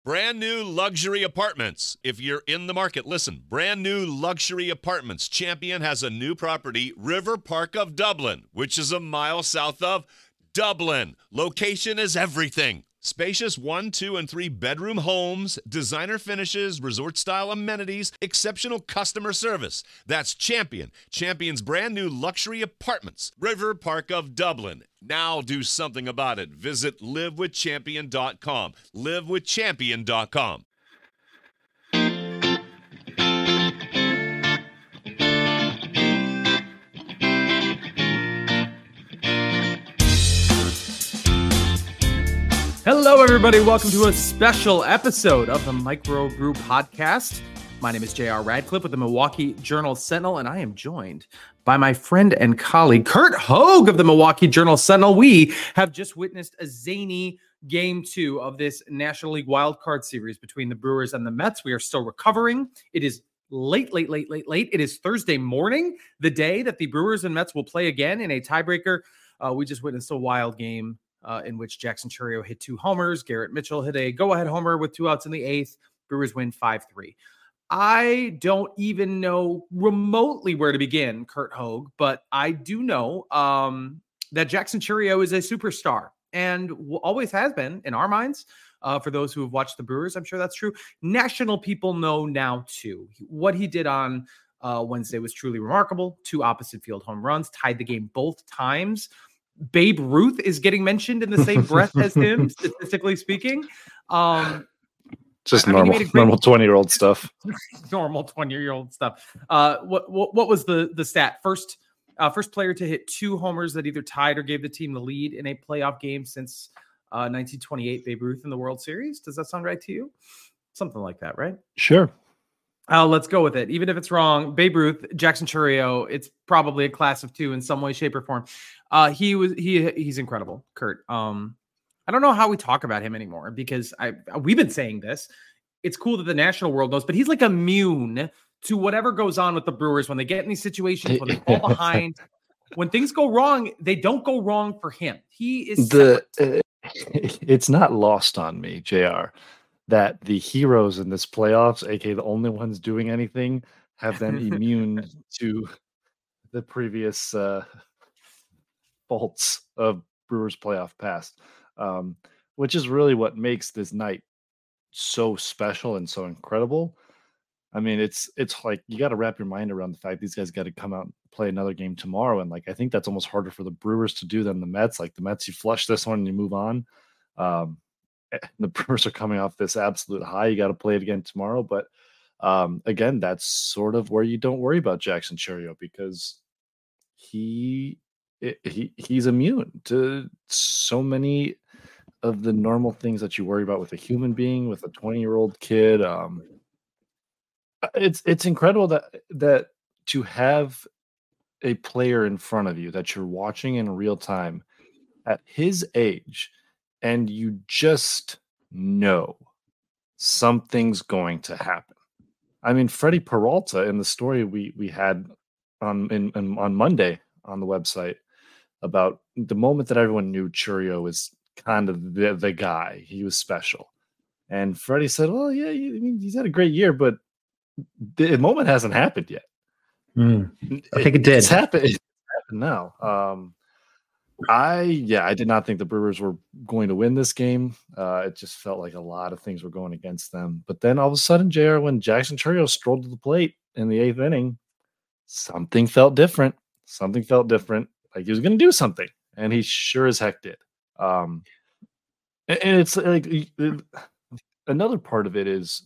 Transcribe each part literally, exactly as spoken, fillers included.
Brand new luxury apartments. If you're in the market, listen. Brand new luxury apartments. Champion has a new property, River Park of Dublin, which is a mile south of Dublin. Location is everything. Spacious one, two, and three bedroom homes, designer finishes, resort-style amenities, exceptional customer service. That's Champion. Champion's brand new luxury apartments. River Park of Dublin. Now do something about it. Visit live with champion dot com. live with champion dot com. Hello, everybody. Welcome to a special episode of the Micro Brew Podcast. My name is J R Radcliffe with the Milwaukee Journal-Sentinel, and I am joined by my friend and colleague, Curt Hogue of the Milwaukee Journal-Sentinel. We have just witnessed a zany game two of this National League wildcard series between the Brewers and the Mets. We are still recovering. It is late, late, late, late, late. It is Thursday morning, the day that the Brewers and Mets will play again in a tiebreaker. Uh, we just witnessed a wild game Uh, in which Jackson Chourio hit two homers. Garrett Mitchell hit a go-ahead homer with two outs in the eighth. Brewers win five three. I don't even know remotely where to begin, Curt Hogue, but I do know um, that Jackson Chourio is a superstar and w- always has been in our minds. Uh, for those who have watched the Brewers, I'm sure that's true. National people know now, too. What he did on uh, Wednesday was truly remarkable. Two opposite field home runs, tied the game both times. Babe Ruth is getting mentioned in the same breath as him, statistically speaking. Um, Just I normal, mean, great, normal twenty-year-old stuff. normal twenty-year-old stuff. Uh, what, what what was the the stat? First, uh, first player to hit two homers that either tied or gave the team the lead in a playoff game since uh, nineteen twenty-eight. Babe Ruth in the World Series. Does that sound right to you? Something like that, right? Sure. Uh, let's go with it. Even if it's wrong, Babe Ruth, Jackson Chourio, it's probably a class of two in some way, shape, or form. Uh, he was he he's incredible, Curt. Um, I don't know how we talk about him anymore because I we've been saying this. It's cool that the national world knows, but he's like immune to whatever goes on with the Brewers when they get in these situations, when they fall behind, when things go wrong, they don't go wrong for him. He is the. Uh, it's not lost on me, J R, that the heroes in this playoffs, aka the only ones doing anything, have been immune to the previous uh, faults of Brewers playoff past, um, which is really what makes this night so special and so incredible. I mean, it's it's like you got to wrap your mind around the fact these guys got to come out and play another game tomorrow, and like I think that's almost harder for the Brewers to do than the Mets. Like the Mets, you flush this one and you move on. Um, the Brewers are coming off this absolute high. You got to play it again tomorrow. But um, again, that's sort of where you don't worry about Jackson Chourio because he he he's immune to so many of the normal things that you worry about with a human being, with a twenty-year-old kid. Um, it's it's incredible that that to have a player in front of you that you're watching in real time at his age, and you just know something's going to happen. I mean, Freddie Peralta in the story we we had on in, in on Monday on the website about the moment that everyone knew Chourio was kind of the, the guy, he was special. And Freddie said, well, yeah, he, I mean, he's had a great year, but the moment hasn't happened yet. Mm, I think it did. It's happened, it's happened now. Um, I, yeah, I did not think the Brewers were going to win this game. Uh, it just felt like a lot of things were going against them. But then all of a sudden, J R, when Jackson Chourio strolled to the plate in the eighth inning, something felt different. Something felt different. Like he was going to do something. And he sure as heck did. Um, and, and it's like it, another part of it is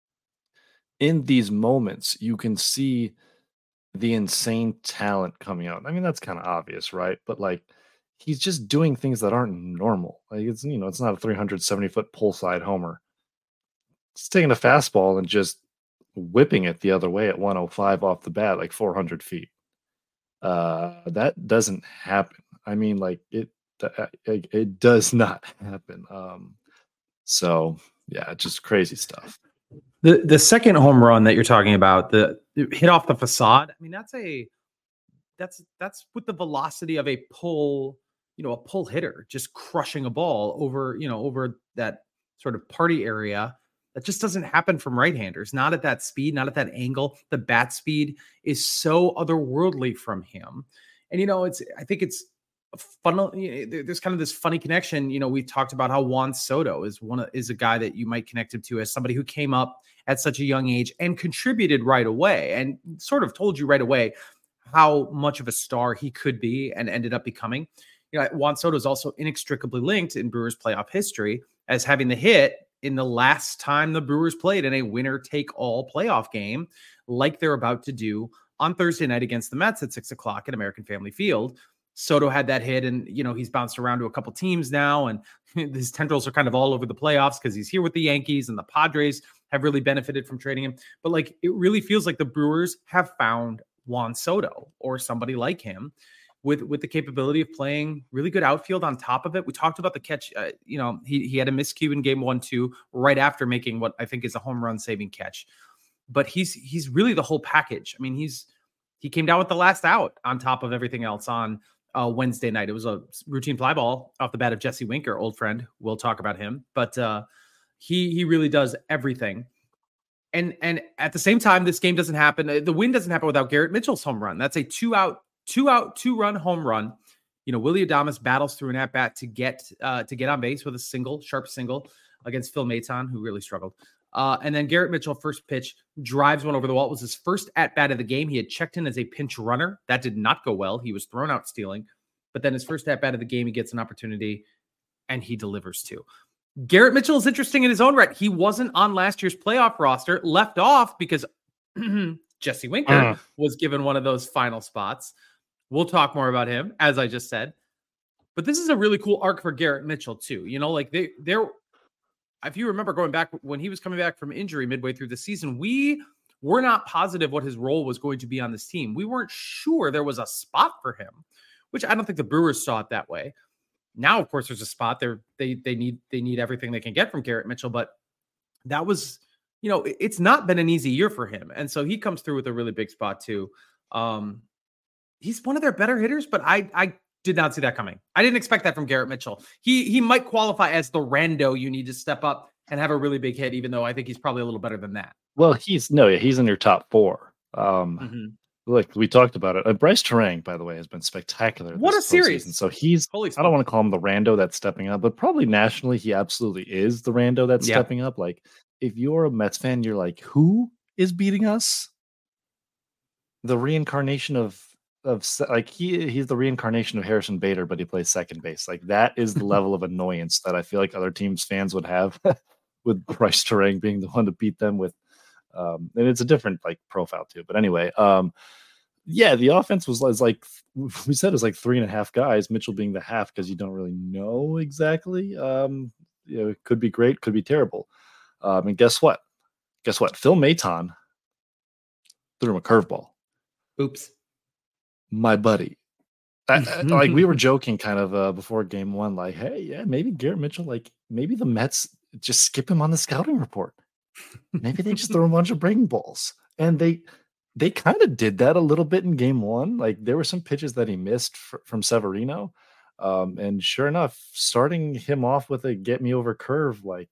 in these moments, you can see the insane talent coming out. I mean, that's kind of obvious, right? But like, he's just doing things that aren't normal. Like it's, you know, it's not a three hundred seventy foot pull side homer. He's taking a fastball and just whipping it the other way at one oh five off the bat, like four hundred feet. Uh, that doesn't happen. I mean, like it, it, it does not happen. Um, so yeah, just crazy stuff. The the second home run that you're talking about, the hit off the facade. I mean, that's a that's that's with the velocity of a pull, you know, a pull hitter just crushing a ball over, you know, over that sort of party area That just doesn't happen from right-handers, not at that speed, not at that angle. The bat speed is so otherworldly from him. And, you know, it's, I think it's fun. There's kind of this funny connection. You know, we talked about how Juan Soto is one of, is a guy that you might connect him to as somebody who came up at such a young age and contributed right away and sort of told you right away how much of a star he could be and ended up becoming. You know, Juan Soto is also inextricably linked in Brewers playoff history as having the hit in the last time the Brewers played in a winner-take-all playoff game, like they're about to do on Thursday night against the Mets at six o'clock at American Family Field. Soto had that hit, and, you know, he's bounced around to a couple teams now, and his tendrils are kind of all over the playoffs because he's here with the Yankees, and the Padres have really benefited from trading him. But, like, it really feels like the Brewers have found Juan Soto or somebody like him with, with the capability of playing really good outfield on top of it. We talked about the catch. Uh, you know, he, he had a miscue in game one, two, right after making what I think is a home run saving catch. But he's he's really the whole package. I mean, he's he came down with the last out on top of everything else on uh, Wednesday night. It was a routine fly ball off the bat of Jesse Winker, old friend. We'll talk about him. But uh, he he really does everything. And and at the same time, this game doesn't happen. The win doesn't happen without Garrett Mitchell's home run. That's a two out, two out, two run home run. You know, Willy Adames battles through an at bat to get uh, to get on base with a single, sharp single against Phil Maton, who really struggled. Uh, and then Garrett Mitchell, first pitch, drives one over the wall. It was his first at bat of the game. He had checked in as a pinch runner. That did not go well. He was thrown out stealing. But then his first at bat of the game, he gets an opportunity, and he delivers too. Garrett Mitchell is interesting in his own right. He wasn't on last year's playoff roster, left off because Jesse Winker uh. was given one of those final spots. We'll talk more about him, as I just said. But this is a really cool arc for Garrett Mitchell, too. You know, like they, they're, if you remember going back when he was coming back from injury midway through the season, we were not positive what his role was going to be on this team. We weren't sure there was a spot for him, which I don't think the Brewers saw it that way. Now, of course, there's a spot there. They they need they need everything they can get from Garrett Mitchell, but that was, you know, it's not been an easy year for him, and so he comes through with a really big spot too. Um, he's one of their better hitters, but I I did not see that coming. I didn't expect that from Garrett Mitchell. He he might qualify as the rando you need to step up and have a really big hit, even though I think he's probably a little better than that. Well, he's no, yeah, he's in your top four. Um, mm-hmm. Look, we talked about it. Uh, Bryce Terang, by the way, has been spectacular. What a series! Season. So he's, Holy I don't want to call him the rando that's stepping up, but probably nationally, he absolutely is the rando that's yeah. stepping up. Like, if you're a Mets fan, you're like, who is beating us? The reincarnation of, of like, he he's the reincarnation of Harrison Bader, but he plays second base. Like, that is the level of annoyance that I feel like other teams' fans would have with Bryce Terang being the one to beat them with. Um, and it's a different like profile too, but anyway, um, yeah, the offense was, was like we said, it was like three and a half guys. Mitchell being the half because you don't really know exactly. Um, you know, it could be great, could be terrible. Um, and guess what? Guess what? Phil Maton threw him a curveball. Oops, my buddy. I, I, like we were joking kind of uh, before game one, like, hey, yeah, maybe Garrett Mitchell, like maybe the Mets just skip him on the scouting report. Maybe they just throw a bunch of breaking balls, and they they kind of did that a little bit in game one. Like there were some pitches that he missed fr- from Severino, um, and sure enough, starting him off with a get me over curve, like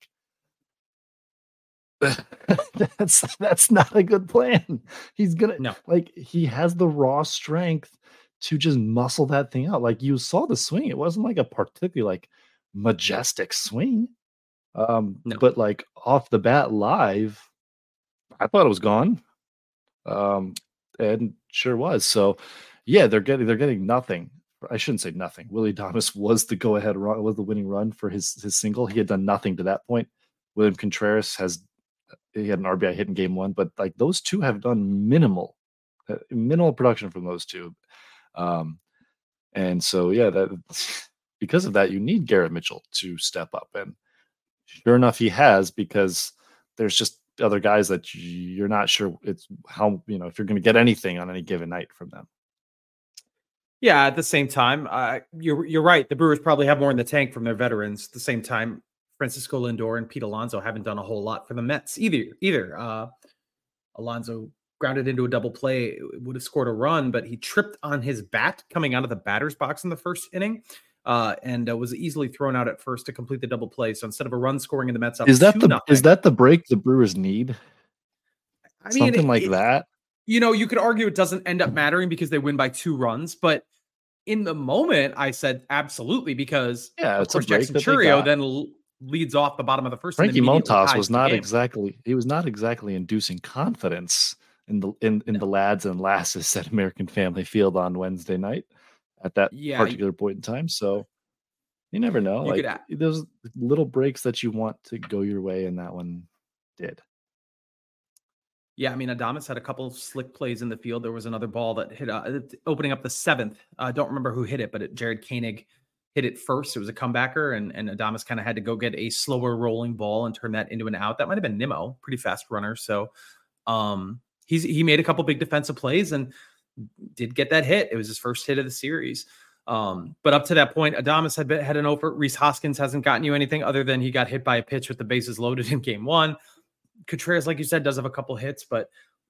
that's that's not a good plan. He's gonna no. like he has the raw strength to just muscle that thing out. Like you saw the swing; it wasn't like a particularly like majestic swing. Um, no. But like off the bat live, I thought it was gone. Um, and sure was. So yeah, they're getting, they're getting nothing. I shouldn't say nothing. Willy Adames was the go ahead run, was the winning run for his, his single. He had done nothing to that point. William Contreras has, he had an R B I hit in game one, but like those two have done minimal, uh, minimal production from those two. Um, and so, yeah, that because of that, you need Garrett Mitchell to step up, and sure enough, he has, because there's just other guys that you're not sure it's how, you know, if you're going to get anything on any given night from them. Yeah. At the same time, uh, you're, you're right. The Brewers probably have more in the tank from their veterans. At the same time, Francisco Lindor and Pete Alonso haven't done a whole lot for the Mets either. Either uh, Alonso grounded into a double play, would have scored a run, but he tripped on his bat coming out of the batter's box in the first inning. uh, and uh, was easily thrown out at first to complete the double play. So instead of a run scoring in the Mets up Is that two the nothing, is that the break the Brewers need? I mean, Something it, like it, that. You know, you could argue it doesn't end up mattering because they win by two runs, but in the moment, I said absolutely because Yeah, of it's a course break Jackson that they Churio got. then l- leads off the bottom of the first Frankie and immediately Montas ties was the not game. exactly he was not exactly inducing confidence in the in, in No. the lads and lasses at American Family Field on Wednesday night at that Yeah, particular point in time. So you never know. you could Like a- those little breaks that you want to go your way, and that one did. Yeah, I mean, Adames had a couple of slick plays in the field. There was another ball that hit uh, opening up the seventh. I uh, don't remember who hit it, but it, Jared Koenig hit it first. It was a comebacker, and, and Adames kind of had to go get a slower rolling ball and turn that into an out. That might have been Nimmo, pretty fast runner. So um, he's he made a couple big defensive plays and did get that hit. It was his first hit of the series. Um, but up to that point, Adames had been, had an over. Rhys Hoskins hasn't gotten you anything other than he got hit by a pitch with the bases loaded in game one. Contreras, like you said, does have a couple hits, but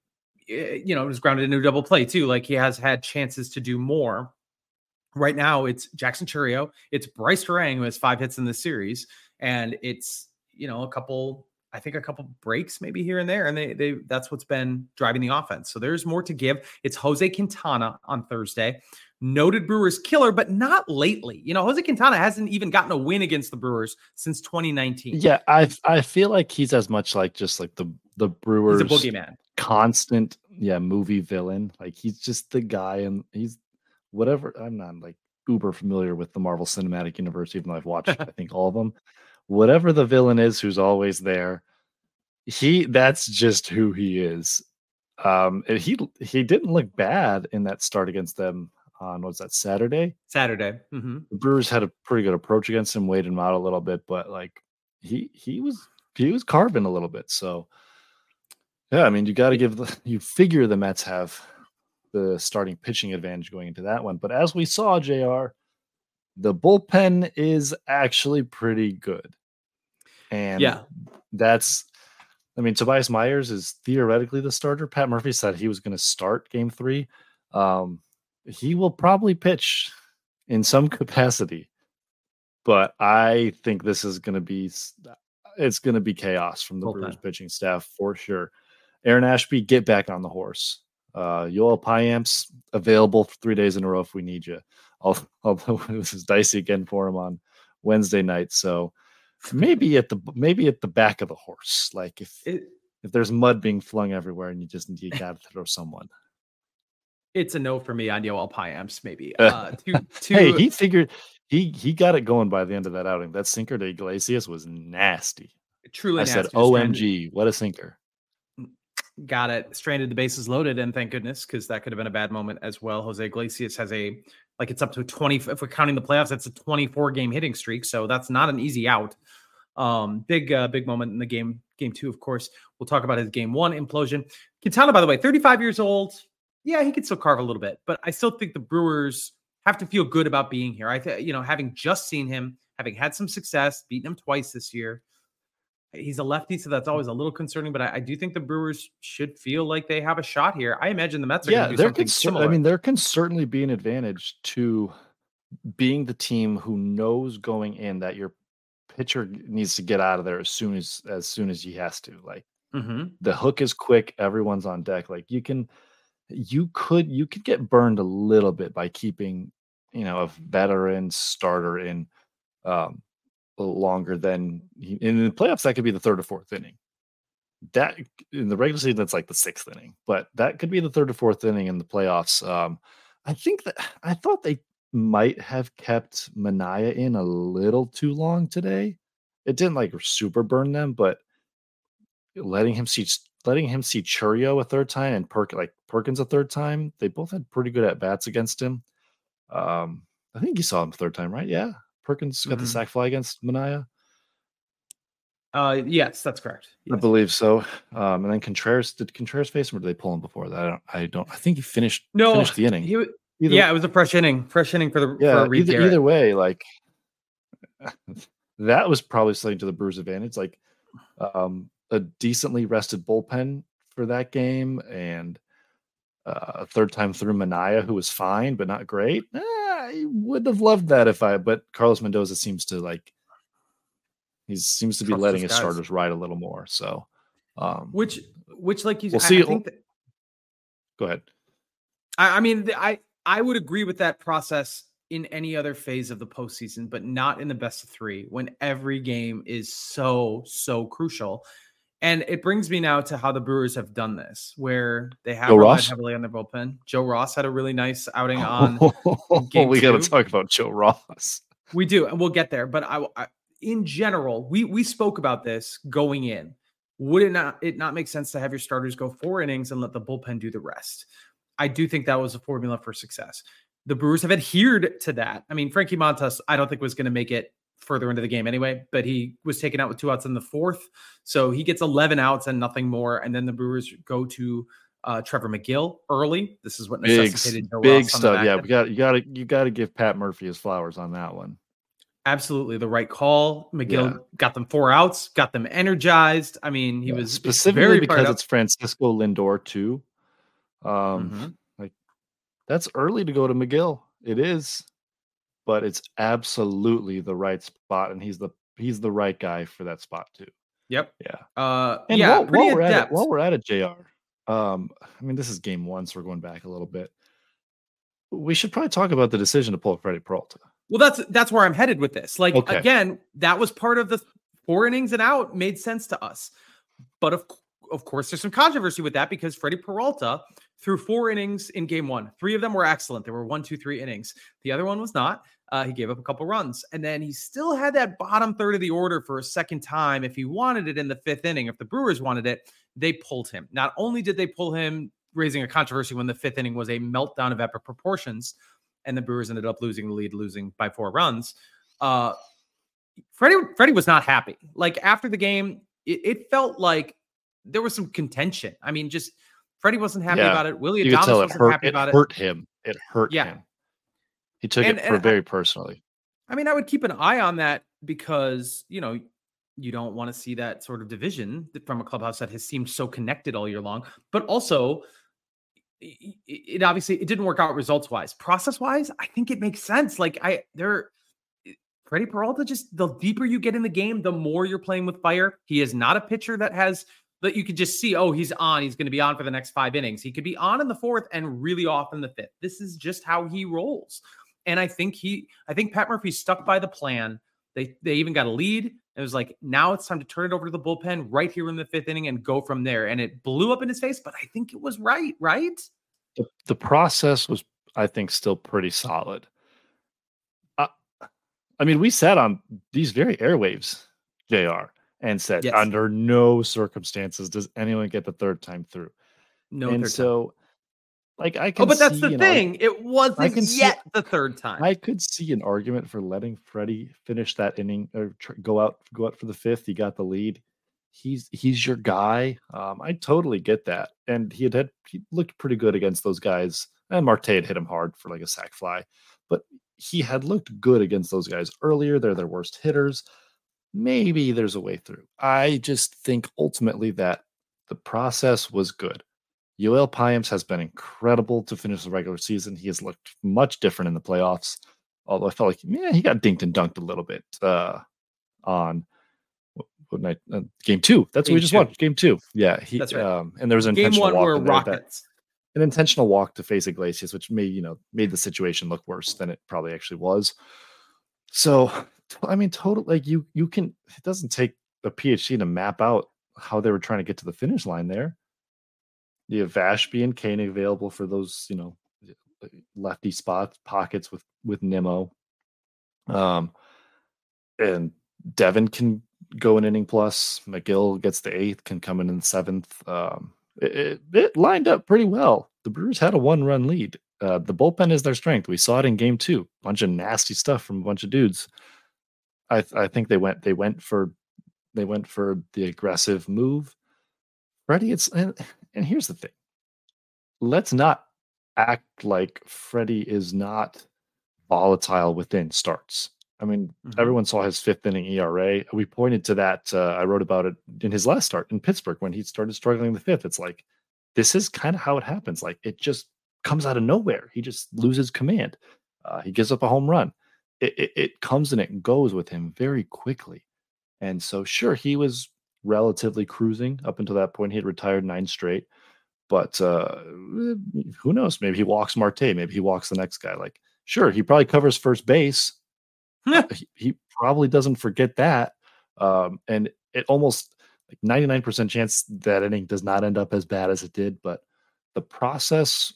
you know, it was grounded into a double play too. Like he has had chances to do more. Right now, it's Jackson Churio, it's Bryce Harang who has five hits in the series, and it's you know a couple, I think a couple breaks maybe here and there, and they they that's what's been driving the offense. So there's more to give. It's Jose Quintana on Thursday. Noted Brewers killer, but not lately. You know, Jose Quintana hasn't even gotten a win against the Brewers since twenty nineteen. Yeah, I I feel like he's as much like just like the the Brewers He's a boogeyman. Constant, yeah, movie villain. Like he's just the guy, and he's whatever. I'm not like uber familiar with the Marvel Cinematic Universe, even though I've watched I think all of them. Whatever the villain is, who's always there, he that's just who he is. Um, and he he didn't look bad in that start against them on what's that Saturday? Saturday. Mm-hmm. The Brewers had a pretty good approach against him, weighed him out a little bit, but like he he was he was carving a little bit. So yeah, I mean you got to give the you figure the Mets have the starting pitching advantage going into that one, but as we saw, J R, the bullpen is actually pretty good, and yeah, that's. I mean, Tobias Myers is theoretically the starter. Pat Murphy said he was going to start game three. Um, he will probably pitch in some capacity, but I think this is going to be it's going to be chaos from the Brewers pitching staff for sure. Aaron Ashby, get back on the horse. Uh, Yoel Payamps available for three days in a row if we need you. Although this is dicey again for him on Wednesday night, so maybe at the maybe at the back of the horse, like if it, if there's mud being flung everywhere and you just you got to throw someone. It's a no for me on Yoel Payamps, maybe. Uh, two, two, hey, he figured he he got it going by the end of that outing. That sinker to Iglesias was nasty. Truly I nasty. said, O M G, what a sinker. Got it. Stranded, the bases loaded, and thank goodness, because that could have been a bad moment as well. Jose Iglesias has a, like it's up to twenty, if we're counting the playoffs, that's a twenty-four game hitting streak. So that's not an easy out. Um, big, uh, big moment in the game, game two, of course. We'll talk about his game one implosion. Quintana, by the way, thirty-five years old. Yeah, he could still carve a little bit, but I still think the Brewers have to feel good about being here. I think, you know, having just seen him, having had some success, beaten him twice this year. He's a lefty, so that's always a little concerning, but I, I do think the Brewers should feel like they have a shot here. I imagine the Mets are yeah, going to do there something can, similar. I mean, there can certainly be an advantage to being the team who knows going in that your pitcher needs to get out of there as soon as as soon as he has to. Like mm-hmm. the hook is quick, everyone's on deck. Like you can, you could, you could get burned a little bit by keeping, you know, a veteran starter in. Um, longer than he, in the playoffs that could be the third or fourth inning. That in the regular season that's like the sixth inning, but that could be the third or fourth inning in the playoffs. Um, I think that I thought they might have kept Manaea in a little too long today. It didn't like super burn them, but letting him see letting him see Churio a third time and Perk like Perkins a third time, they both had pretty good at bats against him. Um, I think you saw him a third time, right? Yeah. Perkins got mm-hmm. the sac fly against Manaea. Uh, yes, that's correct. Yes. I believe so. Um, and then Contreras, did Contreras face him or did they pull him before that? I don't. I don't. I think he finished. No, finished the inning. He, either, yeah, it was a fresh inning. Fresh inning for the yeah. For either, either way, like that was probably something to the Brewers' advantage. Like um, a decently rested bullpen for that game, and uh, a third time through Manaea, who was fine but not great. Eh, I would have loved that if I, but Carlos Mendoza seems to like, he seems to be Trust letting his his guys. starters ride a little more. So, um, Which, which, like you, we'll I, see. I think that, Go ahead. I, I mean, I I would agree with that process in any other phase of the postseason, but not in the best of three when every game is so so crucial. And it brings me now to how the Brewers have done this, where they have Joe relied Ross? heavily on their bullpen. Joe Ross had a really nice outing on. Oh, we got to two. talk about Joe Ross. We do, and we'll get there. But I, I, in general, we we spoke about this going in. Would it not it not make sense to have your starters go four innings and let the bullpen do the rest? I do think that was a formula for success. The Brewers have adhered to that. I mean, Frankie Montas, I don't think was going to make it further into the game anyway, but he was taken out with two outs in the fourth. So he gets eleven outs and nothing more. And then the Brewers go to uh, Trevor McGill early. This is what Big, necessitated Joe big Ross on the stuff. back Yeah, end. we got you got to you got to give Pat Murphy his flowers on that one. Absolutely the right call. McGill Yeah. got them four outs, got them energized. I mean, he Yeah, was specifically very because fired up. it's Francisco Lindor too. Um, Mhm. like that's early to go to McGill. It is, but it's absolutely the right spot, and he's the he's the right guy for that spot too. Yep. Yeah. Uh, And yeah, while, pretty while we're at it, adept. while we're at it, J R. Um, I mean, this is game one, so we're going back a little bit. We should probably talk about the decision to pull Freddie Peralta. Well, that's that's where I'm headed with this. Like Okay. again, that was part of the four innings and out made sense to us. But of of course, there's some controversy with that because Freddie Peralta threw four innings in game one. Three of them were excellent. There were one, two, three innings. The other one was not. Uh, he gave up a couple runs, and then he still had that bottom third of the order for a second time. If he wanted it in the fifth inning, if the Brewers wanted it, they pulled him. Not only did they pull him, raising a controversy when the fifth inning was a meltdown of epic proportions, and the Brewers ended up losing the lead, losing by four runs. Uh, Freddie, Freddie was not happy. Like after the game, it, it felt like there was some contention. I mean, just Freddie wasn't happy Yeah. about it. Willie You could Adames tell it wasn't hurt. happy It about it. hurt him. It hurt Yeah. him. He took And- it for and I- very personally. I mean, I would keep an eye on that because, you know, you don't want to see that sort of division from a clubhouse that has seemed so connected all year long. But also, it, it obviously it didn't work out results wise. Process wise, I think it makes sense. Like I, there, Freddie Peralta, just the deeper you get in the game, the more you're playing with fire. He is not a pitcher that has that you could just see. Oh, he's on. He's going to be on for the next five innings. He could be on in the fourth and really off in the fifth. This is just how he rolls. And I think he, I think Pat Murphy stuck by the plan. They they even got a lead. It was like, now it's time to turn it over to the bullpen right here in the fifth inning and go from there. And it blew up in his face, but I think it was right, right? The, the process was, I think, still pretty solid. Uh, I mean, we sat on these very airwaves, J R, and said, Yes. under no circumstances does anyone get the third time through. No and third so, time. like, I can Oh, but that's see the an thing. arg- It wasn't I can see- yet the third time. I could see an argument for letting Freddie finish that inning or tr- go out, go out for the fifth. He got the lead. He's he's your guy. Um, I totally get that, and he had, had he looked pretty good against those guys. And Marte had hit him hard for like a sac fly, but he had looked good against those guys earlier. They're their worst hitters. Maybe there's a way through. I just think ultimately that the process was good. Yoel Payams has been incredible to finish the regular season. He has looked much different in the playoffs. Although I felt like, yeah, he got dinked and dunked a little bit uh, on what, what night? Uh, game two. That's Game what we just two. watched. Game two. Yeah, he. That's right. Um, and there was an Game intentional one walk were in there that- Rockets. an intentional walk to face Iglesias, which made you know made the situation look worse than it probably actually was. So, I mean, total like you you can. It doesn't take a PhD to map out how they were trying to get to the finish line there. You have Ashby and Kane available for those, you know, lefty spots, pockets with with Nimmo. Um, and Devin can go an inning plus. McGill gets the eighth, can come in in the seventh. Um, it, it, it lined up pretty well. The Brewers had a one run lead. Uh, the bullpen is their strength. We saw it in game two. Bunch of nasty stuff from a bunch of dudes. I th- I think they went they went for they went for the aggressive move. Freddie, it's and, and here's the thing. Let's not act like Freddie is not volatile within starts. I mean, Mhm. everyone saw his fifth inning E R A. We pointed to that. Uh, I wrote about it in his last start in Pittsburgh when he started struggling in the fifth. It's like, this is kind of how it happens. Like, it just comes out of nowhere. He just loses command. Uh, he gives up a home run. It, it, it comes and it goes with him very quickly. And so, sure, he was relatively cruising up until that point. He had retired nine straight. But uh, who knows? Maybe he walks Marte. Maybe he walks the next guy. Like, sure, he probably covers first base. uh, he, he probably doesn't forget that. Um, and it almost like ninety-nine percent chance that inning does not end up as bad as it did. But the process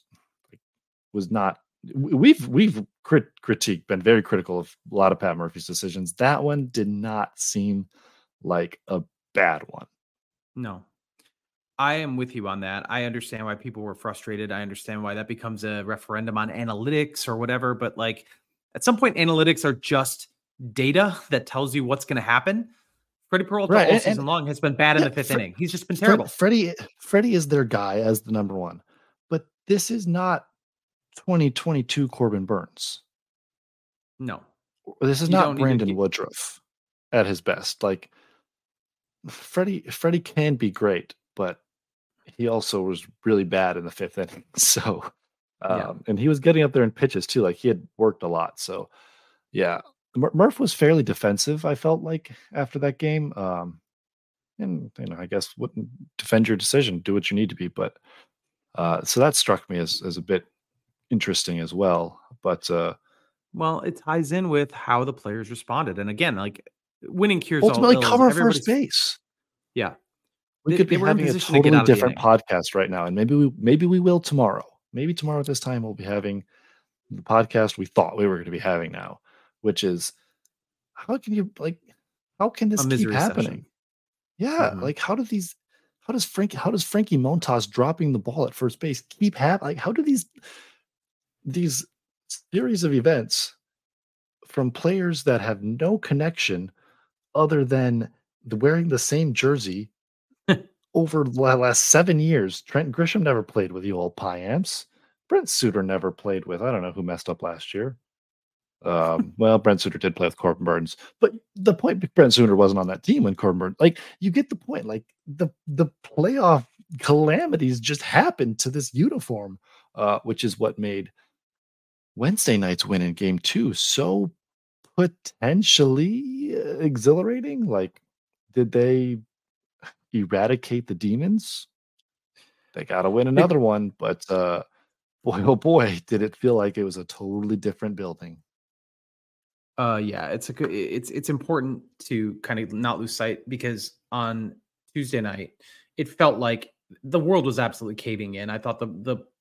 was not. We've we've crit- critiqued, been very critical of a lot of Pat Murphy's decisions. That one did not seem like a bad one. No. I am with you on that. I understand why people were frustrated. I understand why that becomes a referendum on analytics or whatever. But like at some point, analytics are just data that tells you what's going to happen. Freddie Peralta right. all and, season and, long has been bad yeah, in the fifth Fre- inning. He's just been terrible. Fred, Freddie, Freddie is their guy as the number one. But this is not twenty twenty-two Corbin Burns. No. This is You not don't need to Brandon keep- Woodruff at his best. Like Freddie, Freddie can be great, but he also was really bad in the fifth inning. So, um, Yeah. and he was getting up there in pitches too. Like he had worked a lot. So, yeah, Mur- Murph was fairly defensive. I felt like after that game, um, and you know, I guess wouldn't defend your decision, do what you need to be. But uh, so that struck me as as a bit interesting as well. But uh, Well, it ties in with how the players responded. And again, like winning cures all ultimately, ills. cover Everybody's- first base. Yeah. We They- could they be were in having a position to get totally out of the different inning. podcast right now, and maybe we maybe we will tomorrow. Maybe tomorrow at this time we'll be having the podcast we thought we were going to be having now, which is how can you like how can this A keep misery happening? session. Yeah, Mhm. like how do these how does Frank how does Frankie Montas dropping the ball at first base keep happening? Like how do these these series of events from players that have no connection other than the wearing the same jersey over the last seven years? Trent Grisham never played with the old Piamps. Brent Suter never played with, I don't know who messed up last year. Um, well, Brent Suter did play with Corbin Burns, but the point, Brent Suter wasn't on that team when Corbin Burns, like you get the point, like the, the playoff calamities just happened to this uniform, uh, which is what made Wednesday night's win in game two so potentially uh, exhilarating. Like, did they eradicate the demons? They got to win another one, but uh, boy, oh boy, did it feel like it was a totally different building. Uh, yeah, it's a good. It's it's important to kind of not lose sight because on Tuesday night, it felt like the world was absolutely caving in. I thought the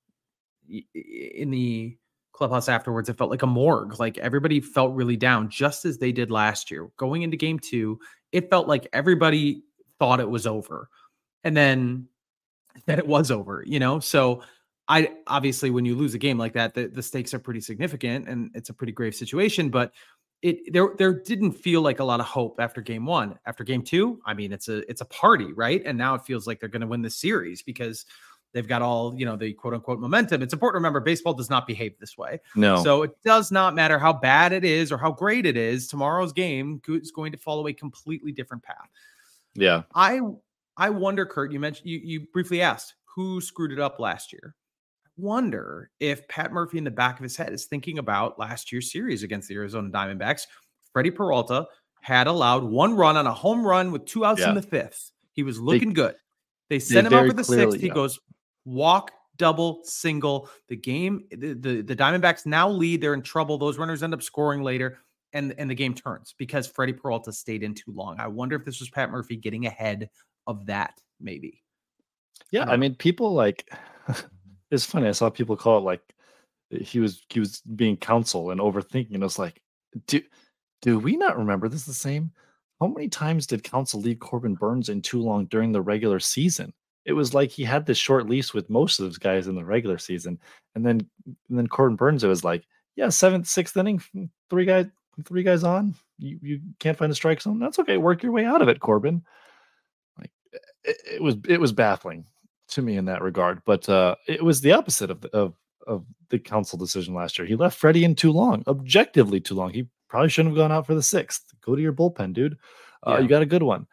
the in the clubhouse afterwards, it felt like a morgue. Like everybody felt really down, just as they did last year. Going into game two, it felt like everybody thought it was over, and then that it was over. You know, so. I obviously, when you lose a game like that, the, the stakes are pretty significant and it's a pretty grave situation, but it there there didn't feel like a lot of hope after game one. After game two, I mean, it's a it's a party, right? And now it feels like they're going to win the series because they've got all, you know, the quote unquote momentum. It's important to remember baseball does not behave this way. No. So it does not matter how bad it is or how great it is. Tomorrow's game is going to follow a completely different path. Yeah. I I wonder, Kurt, you mentioned you you briefly asked who screwed it up last year. Wonder if Pat Murphy in the back of his head is thinking about last year's series against the Arizona Diamondbacks. Freddie Peralta had allowed one run on a home run with two outs Yeah. in the fifth. He was looking They- good. They sent him out very for the clearly, sixth. He yeah. goes walk, double, single. The game, the, the, the Diamondbacks now lead. They're in trouble. Those runners end up scoring later, and, and the game turns because Freddie Peralta stayed in too long. I wonder if this was Pat Murphy getting ahead of that, maybe. Yeah, I I mean, people like it's funny. I saw people call it like he was he was being counsel and overthinking. And I was like, do do we not remember this the same? How many times did counsel leave Corbin Burns in too long during the regular season? It was like he had this short lease with most of those guys in the regular season, and then and then Corbin Burns, it was like, yeah, seventh, sixth inning, three guys, three guys on. You you can't find the strike zone. That's okay. Work your way out of it, Corbin. Like it, it was it was baffling to me in that regard, but uh, it was the opposite of the, of of the council decision last year. He left Freddie in too long, objectively too long. He probably shouldn't have gone out for the sixth. Go to your bullpen, dude. Uh, Yeah. You got a good one.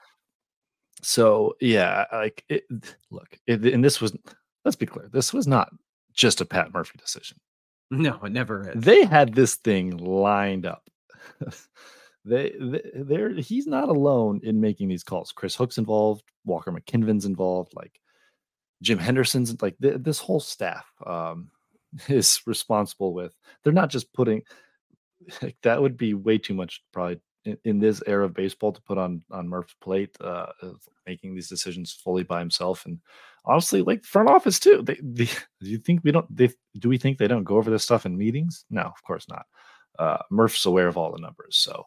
So yeah, like it, look, it, and this was, let's be clear, this was not just a Pat Murphy decision. No, it never is. They had this thing lined up. they, they they're he's not alone in making these calls. Chris Hook's involved, Walker McKinven's involved, like Jim Henderson's like th- this whole staff um, is responsible with. They're not just putting like, that would be way too much probably in, in this era of baseball to put on on Murph's plate, uh, of making these decisions fully by himself. And honestly, like front office too. They, they do you think we don't? They do we think they don't go over this stuff in meetings? No, of course not. Uh, Murph's aware of all the numbers, so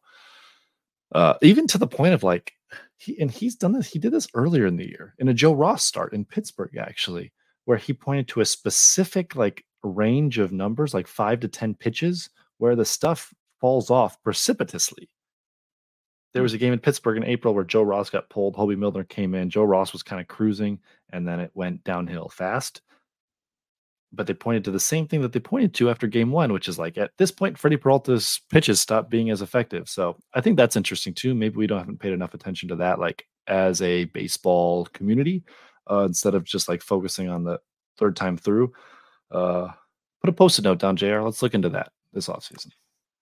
uh, even to the point of like he and he's done this. He did this earlier in the year in a Joe Ross start in Pittsburgh, actually, where he pointed to a specific like range of numbers, like five to ten pitches, where the stuff falls off precipitously. There was a game in Pittsburgh in April where Joe Ross got pulled. Hobie Milner came in. Joe Ross was kind of cruising, and then it went downhill fast. But they pointed to the same thing that they pointed to after game one, which is like at this point, Freddie Peralta's pitches stopped being as effective. So I think that's interesting too. Maybe we don't haven't paid enough attention to that, like as a baseball community, uh, instead of just like focusing on the third time through. Uh, put a post-it note down, J R. Let's look into that this offseason.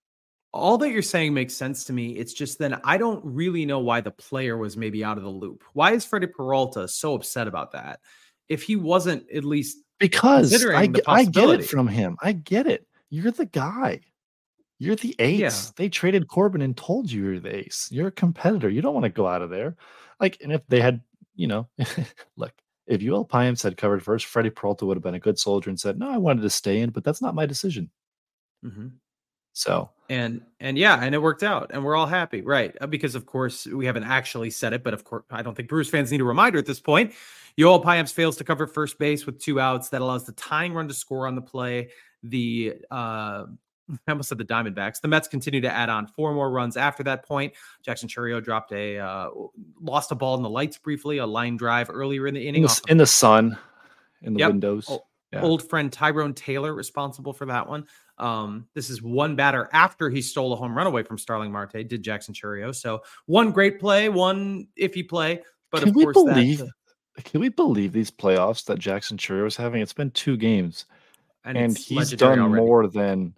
All that you're saying makes sense to me. It's just then I don't really know why the player was maybe out of the loop. Why is Freddie Peralta so upset about that? If he wasn't at least because I, the I get it from him. I get it. You're the guy. You're the ace. Yeah. They traded Corbin and told you you're the ace. You're a competitor. You don't want to go out of there. Like, and if they had, you know, look, if U L Payamps had covered first, Freddie Peralta would have been a good soldier and said, no, I wanted to stay in, but that's not my decision. Mm-hmm. So and and yeah, and it worked out, and we're all happy, right? Because of course we haven't actually said it, but of course I don't think Brewers fans need a reminder at this point. Yoel Payamps fails to cover first base with two outs. That allows the tying run to score on the play. The uh, I almost said the Diamondbacks. The Mets continue to add on four more runs after that point. Jackson Chourio dropped a uh, lost a ball in the lights briefly, a line drive earlier in the inning in the, in the sun, in the yep. windows. Oh, yeah. Old friend Tyrone Taylor responsible for that one. Um, this is one batter after he stole a home run away from Starling Marte, did Jackson Chourio. So one great play, one iffy play. But can of we course, believe, that, uh, can we believe these playoffs that Jackson Chourio is having? It's been two games, and, and he's done already. more than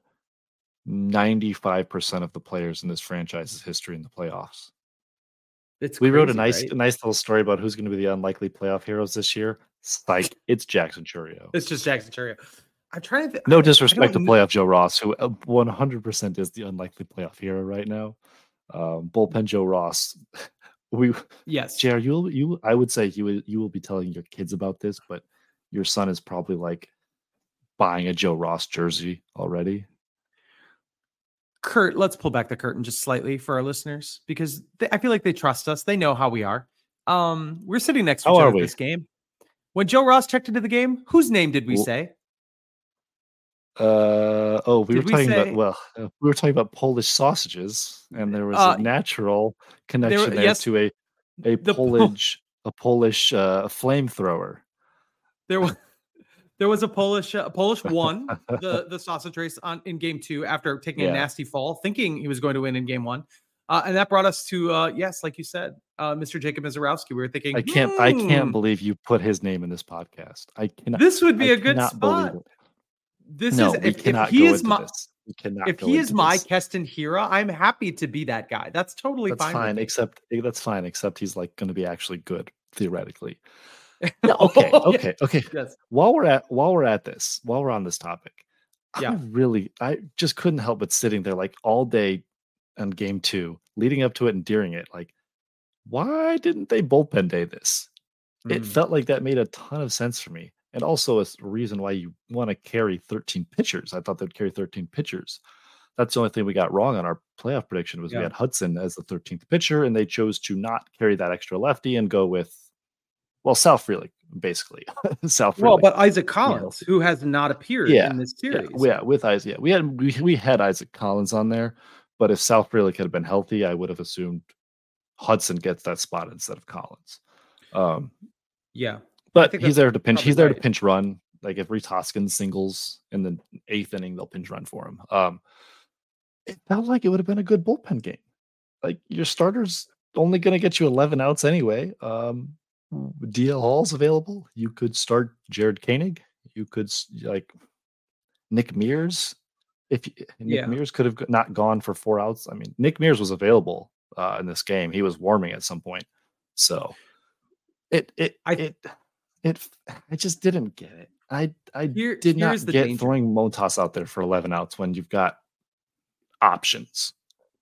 ninety-five percent of the players in this franchise's history in the playoffs. It's we crazy, wrote a nice, right? a nice little story about who's going to be the unlikely playoff heroes this year. Like it's Jackson Chourio. It's just Jackson Chourio. I'm trying to. Th- no disrespect to know. playoff Joe Ross, who one hundred percent is the unlikely playoff hero right now. Um, bullpen Joe Ross. We yes, J R, you you I would say you will you will be telling your kids about this, but your son is probably like buying a Joe Ross jersey already. Kurt, let's pull back the curtain just slightly for our listeners because they, I feel like they trust us. They know how we are. Um, we're sitting next to each other this game. When Joe Ross checked into the game, whose name did we well, say? Uh oh, we did were talking we say, about well, uh, we were talking about Polish sausages, and there was uh, a natural connection there, there yes, to a a the, Polish a Polish uh, flamethrower. There was there was a Polish uh, Polish won the the sausage race on in game two after taking yeah. a nasty fall, thinking he was going to win in game one. Uh, and that brought us to, uh, yes, like you said, uh, Mister Jacob Mizorowski. We were thinking, I can't, hmm. I can't believe you put his name in this podcast. I cannot. This would be I a good spot. This no, is we if, cannot if he go is into my this. We cannot if go he is into my this. Keston Hira, I'm happy to be that guy. That's totally that's fine. fine. With except that's fine. Except he's like going to be actually good theoretically. No, okay, okay, okay. Yes. While we're at while we're at this, while we're on this topic, yeah. I really, I just couldn't help but sitting there like all day on game two, leading up to it and during it. Like, why didn't they bullpen day this? Mm. It felt like that made a ton of sense for me. And also a reason why you want to carry thirteen pitchers. I thought they'd carry thirteen pitchers. That's the only thing we got wrong on our playoff prediction was yeah. we had Hudson as the thirteenth pitcher, and they chose to not carry that extra lefty and go with, well, Sal Frelick, basically. Sal Frelick. Well, but Isaac Collins, yeah. who has not appeared yeah. in this series. Yeah, yeah with Isaac. Yeah, we had we, we had Isaac Collins on there, but if Sal Frelick had been healthy, I would have assumed Hudson gets that spot instead of Collins. Um, yeah. But he's there to pinch. He's there right. to pinch run. Like if Reese Hoskins singles in the eighth inning, they'll pinch run for him. Um, it felt like it would have been a good bullpen game. Like your starter's only going to get you eleven outs anyway. Um, D L Hall's available. You could start Jared Koenig. You could like Nick Mears, if Nick Yeah. Mears could have not gone for four outs. I mean, Nick Mears was available uh, in this game. He was warming at some point. So it, it, I- it, it, I just didn't get it. I, I Here- did not here's the get danger. throwing Montas out there for eleven outs when you've got options.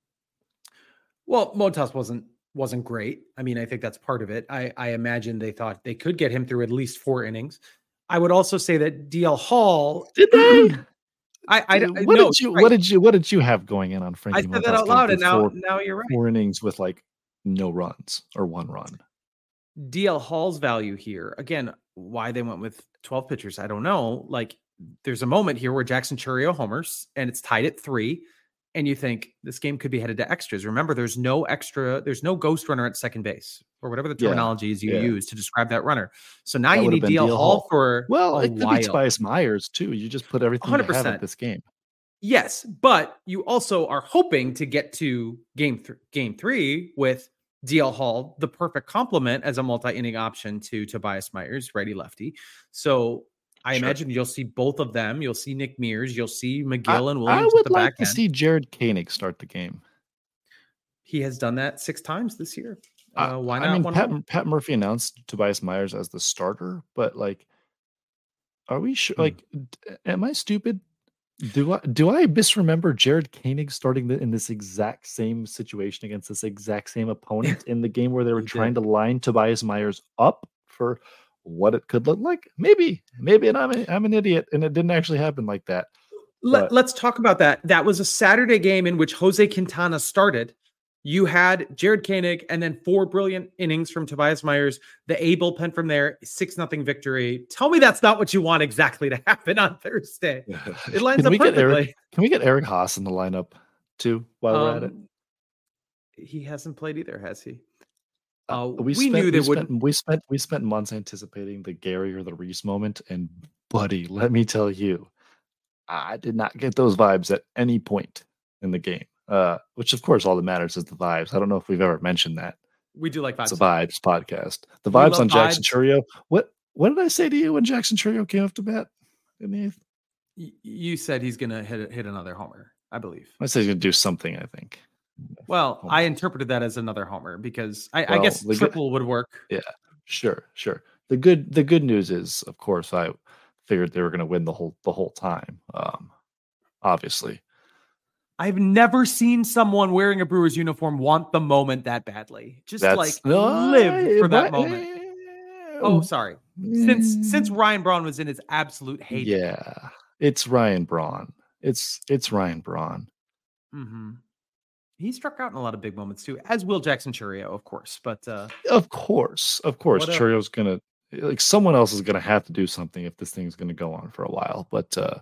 Well, Montas wasn't wasn't great. I mean, I think that's part of it. I, I imagine they thought they could get him through at least four innings. I would also say that D L Hall Did they? I, I, Dude, I what no, did you right. what did you what did you have going in on Frankie I said Montas that out getting loud, through and now four, now you're right. four innings with like no runs or one run? D L Hall's value here again. Why they went with twelve pitchers, I don't know. Like, there's a moment here where Jackson Chourio homers, and it's tied at three, and you think this game could be headed to extras. Remember, there's no extra, there's no ghost runner at second base, or whatever the Yeah, terminology is you yeah. use to describe that runner. So now That you would have need been D L D L Hall Hall. for Well, a it could while. be Tobias Myers too. You just put everything you have one hundred percent. at this game. Yes, but you also are hoping to get to game th- game three with D L Hall, the perfect complement as a multi-inning option to Tobias Myers, righty lefty. So I Sure. imagine you'll see both of them. You'll see Nick Mears. You'll see McGill and I Williams would at the like back to end. see Jared Koenig start the game. He has done that six times this year. Uh, Uh, why not? I mean, one Pat, more? Pat Murphy announced Tobias Myers as the starter, but like, are we sure? Hmm. Like, d- am I stupid? Do I do I misremember Jared Koenig starting the, in this exact same situation against this exact same opponent in the game where they were You did. trying to line Tobias Myers up for what it could look like? Maybe, maybe, and I'm a, I'm an idiot, and it didn't actually happen like that. Let, but- let's talk about that. That was a Saturday game in which Jose Quintana started. You had Jared Koenig and then four brilliant innings from Tobias Myers, the A bullpen from there, six nothing victory. Tell me that's not what you want exactly to happen on Thursday. It lines Can up we get Eric? perfectly. Can we get Eric Haas in the lineup too while we're at it? Um, He hasn't played either, has he? Uh, Uh, we, we spent, knew we they spent, wouldn't. we spent we spent months anticipating the Gary or the Reese moment, and buddy, let me tell you, I did not get those vibes at any point in the game. Uh, which of course all that matters is the vibes. I don't know if we've ever mentioned that. We do like It's vibes. a vibes podcast. The We vibes love on Jackson vibes. Chourio. What what did I say to you when Jackson Chourio came up to bat in the eighth? Y- You said he's going to hit hit another homer, I believe. I said he's gonna do something. I think. Well, Homer. I interpreted that as another homer because I, I Well, guess the good- triple would work. Sure, sure. The good the good news is, of course, I figured they were going to win the whole the whole time. Um, obviously. I've never seen someone wearing a Brewers uniform want the moment that badly. Just like No, live for that but- moment. Oh, sorry. Since since Ryan Braun was in his absolute heyday. yeah, it's Ryan Braun. It's it's Ryan Braun. hmm He struck out in a lot of big moments too, as will Jackson Chourio, of course. But uh, Of course, of course, What a- Chourio's gonna like someone else is gonna have to do something if this thing's gonna go on for a while. But uh,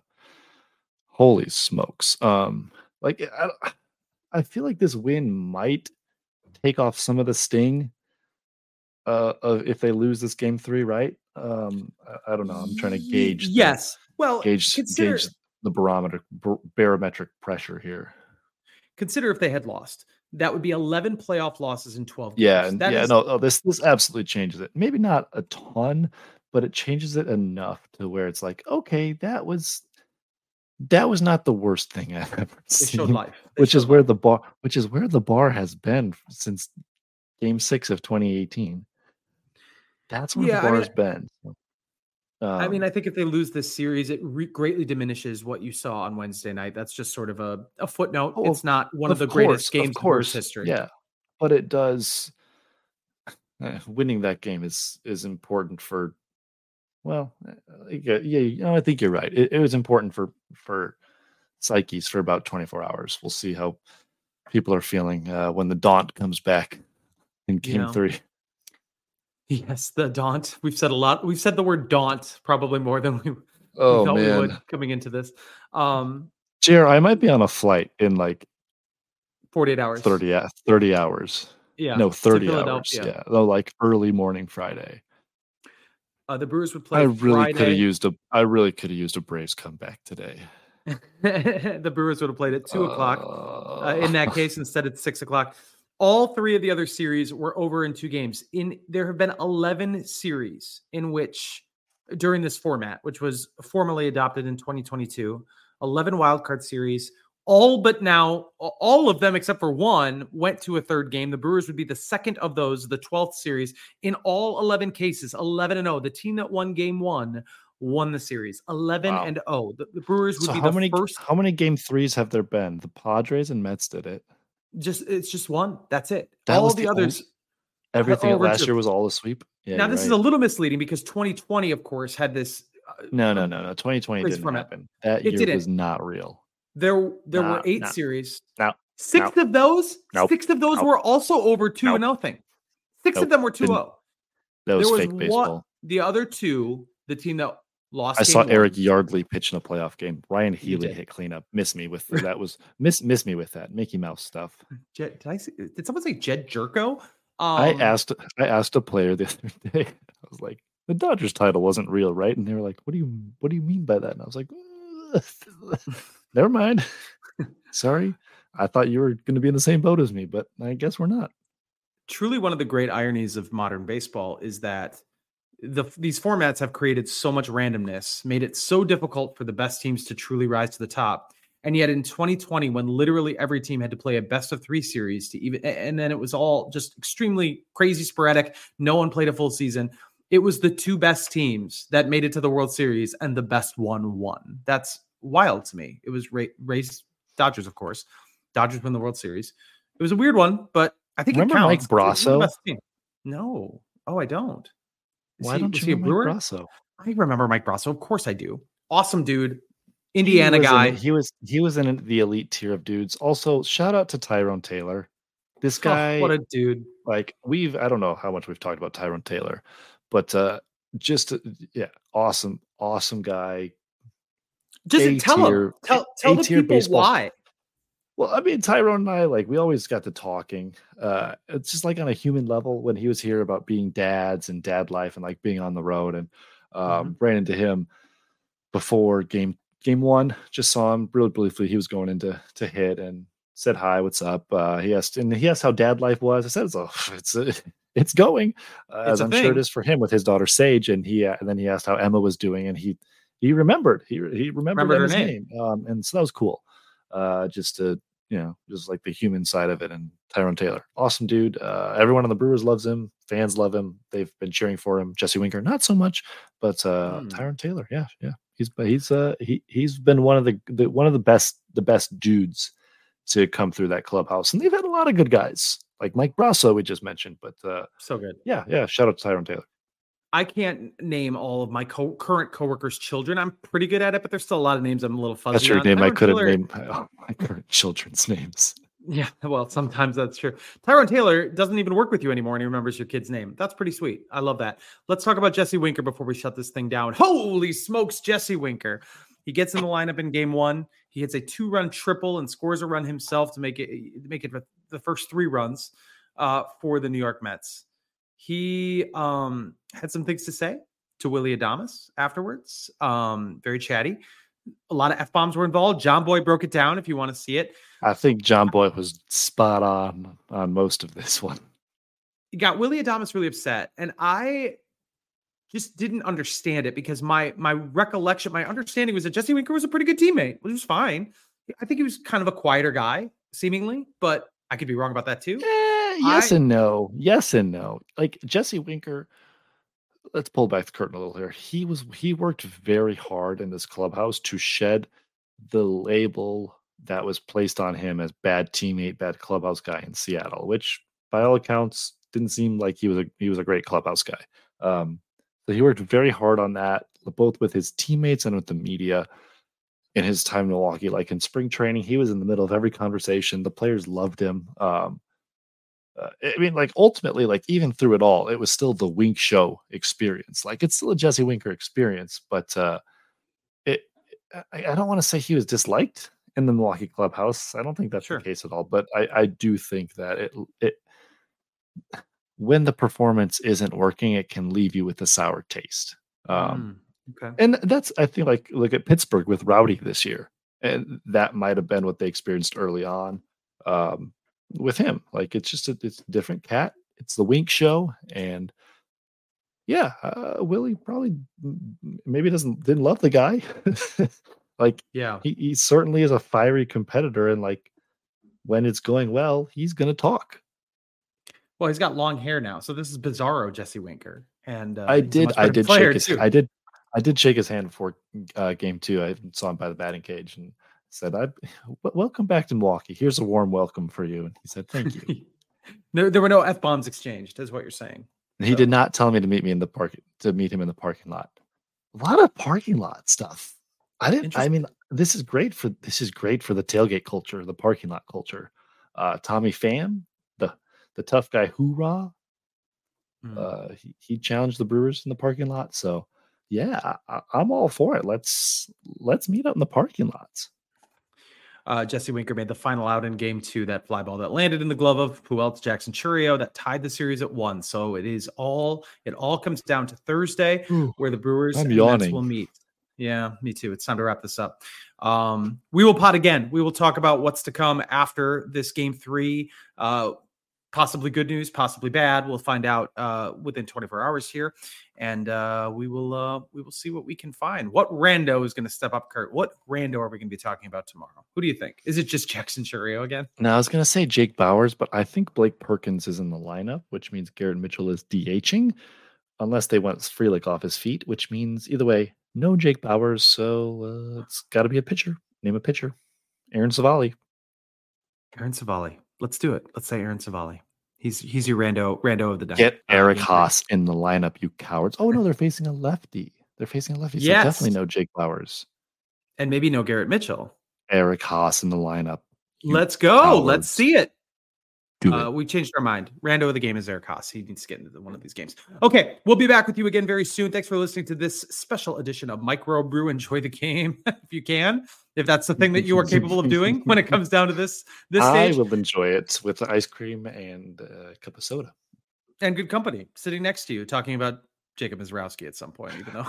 holy smokes, um, like I, I feel like this win might take off some of the sting. Uh, of if they lose this game three, right? Um, I, I don't know. I'm trying to gauge. the- Yes. Well, gauge consider gauge the barometer bar- barometric pressure here. consider if they had lost, that would be eleven playoff losses in twelve games. Yeah, and That yeah, is- no, oh, this this absolutely changes it. Maybe not a ton, but it changes it enough to where it's like, okay, that was that was not the worst thing I've ever They showed seen. life. They Which is showed where life. the bar, which is where the bar has been since Game Six of twenty eighteen. That's where Yeah, I the bar mean- has been. I mean, Um, I think if they lose this series, it re- greatly diminishes what you saw on Wednesday night. That's just sort of a, a footnote. Oh, It's not one of, of the course, greatest of games in Brewers course, history. Yeah, but it does. eh, winning that game is is important for. Well, eh, yeah, yeah. You know, I think you're right. It, it was important for for psyches for about twenty-four hours. We'll see how people are feeling uh, when the daunt comes back in Game Yeah. Three. Yes, the daunt. We've said a lot. We've said the word daunt probably more than we, we Oh thought we man, would coming into this. Um, Jer, I might be on a flight in like forty-eight hours. thirty, uh, thirty hours. Yeah. No, to thirty hours. Philadelphia. Yeah, no, like early morning Friday. Uh, the Brewers would play I really could have Friday. used a. I really could have used a Braves comeback today. The Brewers would have played at two o'clock. Uh, in Uh, that case, instead it's six o'clock. All three of the other series were over in two games. In there have been eleven series in which, during this format, which was formally adopted in twenty twenty-two, eleven wild card series. All but now, all of them except for one went to a third game. The Brewers would be the second of those, the twelfth series. In all eleven cases, eleven and oh. The team that won game one won the series, eleven wow. and oh. The, the Brewers would so be how the many, first. How many game threes have there been? The Padres and Mets did it. Just It's just one. That's it. That all was the, the others. Old, everything last two. year was all a sweep. Yeah, now, this right. is a little misleading because twenty twenty, of course, had this. Uh, no, no, no, no. twenty twenty didn't format. happen. That it year didn't. was not real. There, there nah, were eight nah. series. No, six no. of those, nope. six of those nope. were also over two nope. and nothing. Six nope. of them were two oh. That was, there was fake one, baseball. The other two, the team that lost. I saw one, Eric Yardley pitch in a playoff game. Ryan Healy hit cleanup. Miss me with that. Was miss miss me with that Mickey Mouse stuff. Jed, did I see, did someone say Jed Jerko? Um, I asked I asked a player the other day. I was like, the Dodgers title wasn't real, right? And they were like, what do you what do you mean by that? And I was like, never mind. Sorry. I thought you were going to be in the same boat as me, but I guess we're not. Truly, one of the great ironies of modern baseball is that the these formats have created so much randomness, made it so difficult for the best teams to truly rise to the top. And yet in twenty twenty, when literally every team had to play a best of three series to even, and then it was all just extremely crazy sporadic. No one played a full season. It was the two best teams that made it to the World Series, and the best one won. That's wild to me. It was Ray, Rays, Dodgers, of course. Dodgers win the World Series. It was a weird one, but I think remember it counts. Mike Brasso? No. Oh, I don't. Is Why he, don't you remember Mike Brasso? I remember Mike Brasso. Of course I do. Awesome dude. Indiana he guy. In, he was he was in the elite tier of dudes. Also, shout out to Tyrone Taylor. This guy, oh, what a dude. Like we've I don't know how much we've talked about Tyrone Taylor, but uh just yeah, awesome, awesome guy. Just A-tier, tell him. Tell, tell the people baseball. Why. Well, I mean, Tyrone and I, like, we always got to talking. Uh, it's just like on a human level when he was here about being dads and dad life and like being on the road, and um, mm-hmm. ran into him before game game one. Just saw him really briefly. He was going into to hit and said hi, what's up? Uh, he asked, and he asked how dad life was. I said, it's a, it's a, it's going, uh, it's as I'm thing. sure it is for him with his daughter Sage. And he uh, and then he asked how Emma was doing, and he he remembered he he remembered, remembered Emma's her name, name. Um, and so that was cool. Uh, just to you know, just like the human side of it. And Tyrone Taylor, awesome dude. Uh, everyone on the Brewers loves him. Fans love him. They've been cheering for him. Jesse Winker, not so much, but uh, mm. Tyrone Taylor, yeah, yeah. He's he's uh he he's been one of the, the one of the best the best dudes to come through that clubhouse. And they've had a lot of good guys like Mike Brasso we just mentioned. But uh, so good, yeah, yeah. Shout out to Tyrone Taylor. I can't name all of my co- current coworkers' children. I'm pretty good at it, but there's still a lot of names I'm a little fuzzy. That's your on. name. Tyrone I couldn't Taylor, name my, my current children's names. Yeah, well, sometimes that's true. Tyrone Taylor doesn't even work with you anymore, and he remembers your kid's name. That's pretty sweet. I love that. Let's talk about Jesse Winker before we shut this thing down. Holy smokes, Jesse Winker. He gets in the lineup in game one. He hits a two-run triple and scores a run himself to make it make it the first three runs uh, for the New York Mets. He um, had some things to say to Willy Adames afterwards. Um, very chatty. A lot of F-bombs were involved. John Boy broke it down if you want to see it. I think John Boy was spot on on most of this one. He got Willy Adames really upset, and I just didn't understand it because my my recollection, my understanding was that Jesse Winker was a pretty good teammate. He was fine. I think he was kind of a quieter guy, seemingly, but I could be wrong about that too. Eh, yes I, and no. Yes and no. Like Jesse Winker, let's pull back the curtain a little here. He was he worked very hard in this clubhouse to shed the label that was placed on him as bad teammate, bad clubhouse guy in Seattle, which by all accounts didn't seem like he was a he was a great clubhouse guy. Um, so he worked very hard on that, both with his teammates and with the media in his time in Milwaukee. Like in spring training, he was in the middle of every conversation. The players loved him. Um, uh, I mean, like ultimately, like even through it all, it was still the Wink Show experience. Like it's still a Jesse Winker experience, but uh, it I, I don't want to say he was disliked in the Milwaukee clubhouse. I don't think that's sure. the case at all. But I, I do think that it it when the performance isn't working, it can leave you with a sour taste. Um, mm, okay. And that's I think like look at Pittsburgh with Rowdy this year, and that might have been what they experienced early on um, with him. Like it's just a, it's a different cat. It's the Wink Show, and yeah, uh, Willie probably maybe doesn't didn't love the guy. Like, Yeah. he, he certainly is a fiery competitor, and like when it's going well, he's gonna talk. Well, he's got long hair now, so this is Bizarro Jesse Winker, and uh, I he's a did, much I better did player shake his, too. I did, I did shake his hand before uh, game two. I saw him by the batting cage and said, "I welcome back to Milwaukee. Here's a warm welcome for you." And he said, "Thank you." there, there were no F bombs exchanged, is what you're saying. He So- did not tell me to meet me in the park to meet him in the parking lot. A lot of parking lot stuff. I didn't. I Interesting. mean, this is great for this is great for the tailgate culture, the parking lot culture. Uh, Tommy Pham, the the tough guy, hoorah! Mm. Uh, he, he challenged the Brewers in the parking lot. So yeah, I, I'm all for it. Let's let's meet up in the parking lots. Uh, Jesse Winker made the final out in game two, that fly ball that landed in the glove of who else? Jackson Chourio, that tied the series at one. So it is all, it all comes down to Thursday, Ooh, where the Brewers I'm and Mets yawning. will meet. Yeah, me too. It's time to wrap this up. Um, we will pod again. We will talk about what's to come after this game three. Uh, possibly good news, possibly bad. We'll find out uh, within twenty-four hours here, and uh, we will uh, we will see what we can find. What rando is going to step up, Kurt? What rando are we going to be talking about tomorrow? Who do you think? Is it just Jackson Chourio again? Now I was gonna say Jake Bowers, but I think Blake Perkins is in the lineup, which means Garrett Mitchell is DHing, unless they went Frelick off his feet, which means either way, no Jake Bowers. So uh, it's got to be a pitcher. Name a pitcher. Aaron Savali. Aaron Savali. Let's do it. Let's say Aaron Savali. He's he's your rando rando of the night. Get Uh, Eric game three. Haas in the lineup, you cowards. Oh no, they're facing a lefty. They're facing a lefty. So Yes. definitely no Jake Bowers. And maybe no Garrett Mitchell. Eric Haas in the lineup. You Let's go. cowards. Let's see it. Do Uh, it. we changed our mind. Rando of the game is Eric Haas. He needs to get into one of these games. Okay, we'll be back with you again very soon. Thanks for listening to this special edition of Micro Brew. Enjoy the game if you can, if that's the thing that you are capable of doing when it comes down to this this I stage. will enjoy it with ice cream and a cup of soda. And good company sitting next to you talking about Jacob Mizrowski at some point, even though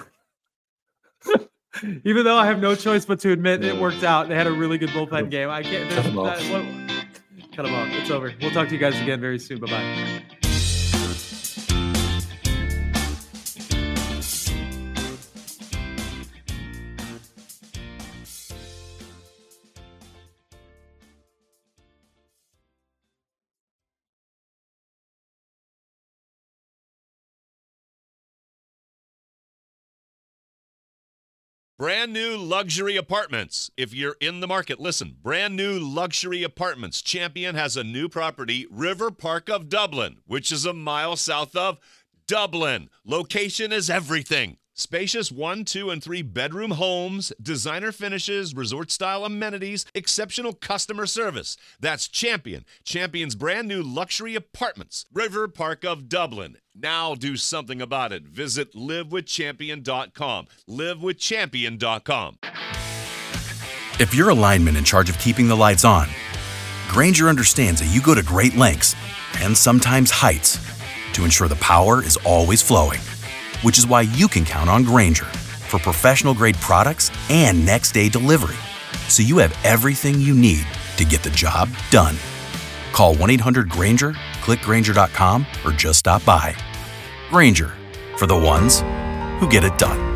even though I have no choice but to admit it worked out. They had a really good bullpen game. I can't Cut 'em off. that- what- cut them off. It's over. We'll talk to you guys again very soon. Bye-bye. Brand new luxury apartments. If you're in the market, listen. Brand new luxury apartments. Champion has a new property, River Park of Dublin, which is a mile south of Dublin. Location is everything. Spacious one, two, and three bedroom homes, designer finishes, resort-style amenities, exceptional customer service. That's Champion. Champion's brand new luxury apartments, River Park of Dublin. Now do something about it. Visit live with champion dot com. live with champion dot com. If you're a lineman in charge of keeping the lights on, Grainger understands that you go to great lengths and sometimes heights to ensure the power is always flowing, which is why you can count on Grainger for professional-grade products and next-day delivery, so you have everything you need to get the job done. Call one eight hundred Grainger, click Grainger dot com, or just stop by. Grainger, for the ones who get it done.